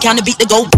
count the beat to go.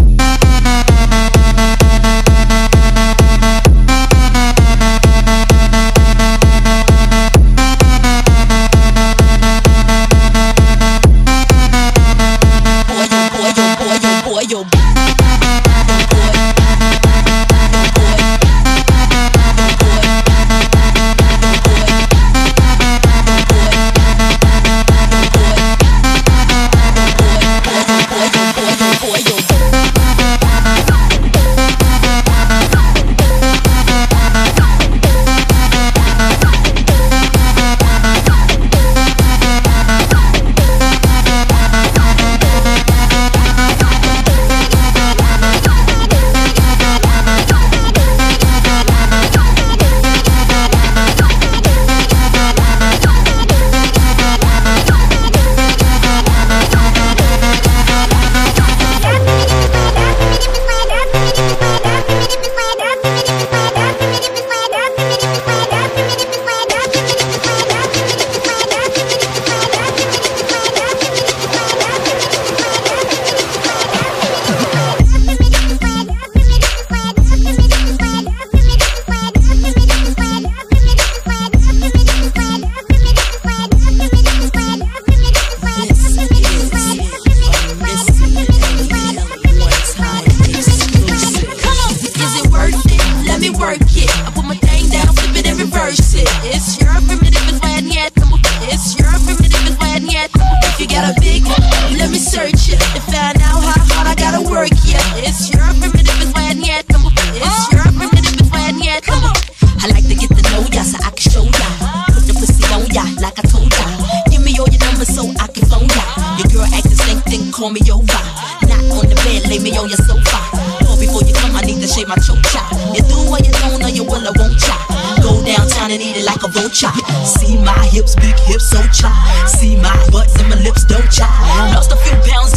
Call me over, not on the bed, lay me on your sofa. Or before you come, I need to shave my choke chop. You do or you don't, or you will or won't chop. Go downtown and eat it like a vulture. See my hips, big hips, so chop. See my butts and my lips, don't chop. Lost a few pounds.